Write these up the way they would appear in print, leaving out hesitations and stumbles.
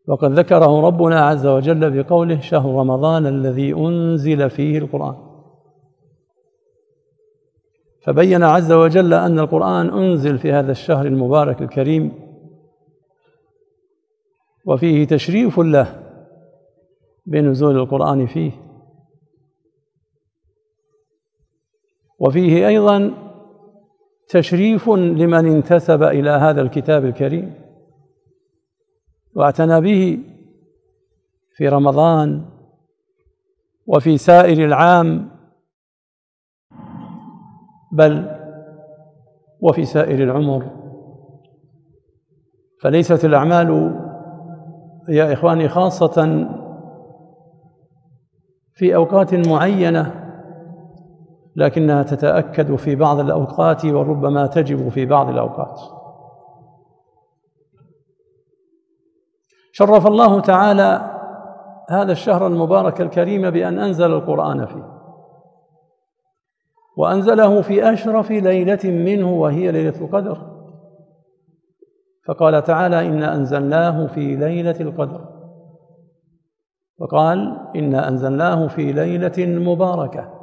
وقد ذكره ربنا عز وجل بقوله: شهر رمضان الذي أنزل فيه القرآن. فبين عز وجل أن القرآن أنزل في هذا الشهر المبارك الكريم، وفيه تشريف له بنزول القرآن فيه، وفيه أيضا تشريف لمن انتسب إلى هذا الكتاب الكريم واعتنى به في رمضان وفي سائر العام، بل وفي سائر العمر. فليست الأعمال يا إخواني خاصة في أوقات معينة، لكنها تتأكد في بعض الأوقات وربما تجب في بعض الأوقات. شرف الله تعالى هذا الشهر المبارك الكريم بأن أنزل القرآن فيه، وأنزله في أشرف ليلة منه وهي ليلة القدر، فقال تعالى: إنا أنزلناه في ليلة القدر، وقال: إنا أنزلناه في ليلة مباركة.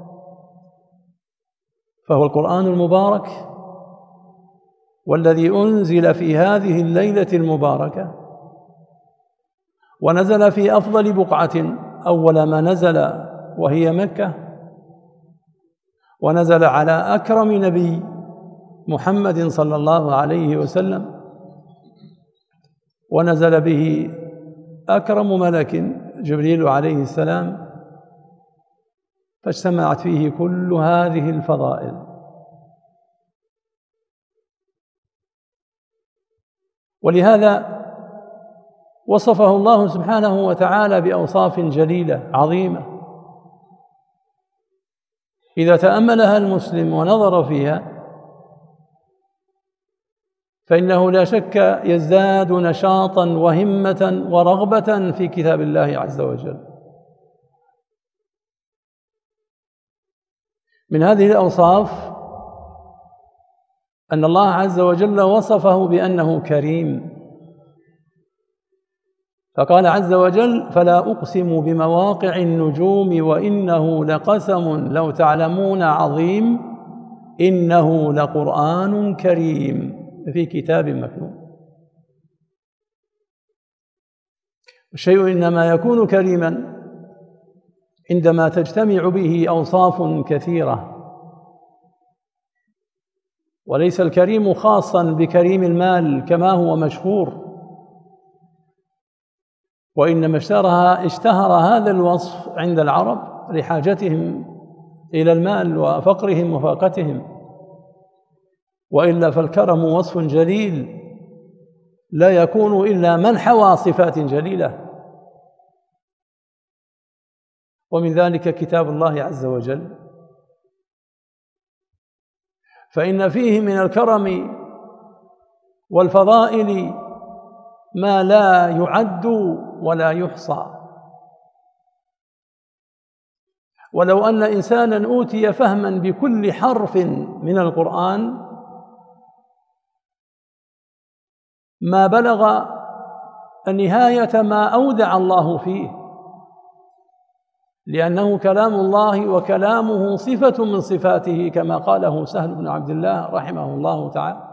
فهو القرآن المبارك والذي أنزل في هذه الليلة المباركة، ونزل في أفضل بقعة أول ما نزل وهي مكة، ونزل على أكرم نبي محمد صلى الله عليه وسلم، ونزل به أكرم ملك جبريل عليه السلام، فاجتمعت فيه كل هذه الفضائل. ولهذا وصفه الله سبحانه وتعالى بأوصاف جليلة عظيمة إذا تأملها المسلم ونظر فيها فإنه لا شك يزداد نشاطا وهمة ورغبة في كتاب الله عز وجل. من هذه الأوصاف أن الله عز وجل وصفه بأنه كريم، فقال عز وجل: فلا أقسم بمواقع النجوم وإنه لقسم لو تعلمون عظيم إنه لقرآن كريم في كتاب مكنون. الشيء إنما يكون كريما عندما تجتمع به أوصاف كثيرة، وليس الكريم خاصا بكريم المال كما هو مشهور، وإنما اشتهر هذا الوصف عند العرب لحاجتهم إلى المال وفقرهم وفاقتهم، وإلا فالكرم وصف جليل لا يكون إلا من حوى صفات جليلة، ومن ذلك كتاب الله عز وجل، فإن فيه من الكرم والفضائل ما لا يعد ولا يحصى. ولو أن إنسانا أوتي فهما بكل حرف من القرآن ما بلغ نهاية ما أودع الله فيه، لأنه كلام الله وكلامه صفة من صفاته كما قاله سهل بن عبد الله رحمه الله تعالى.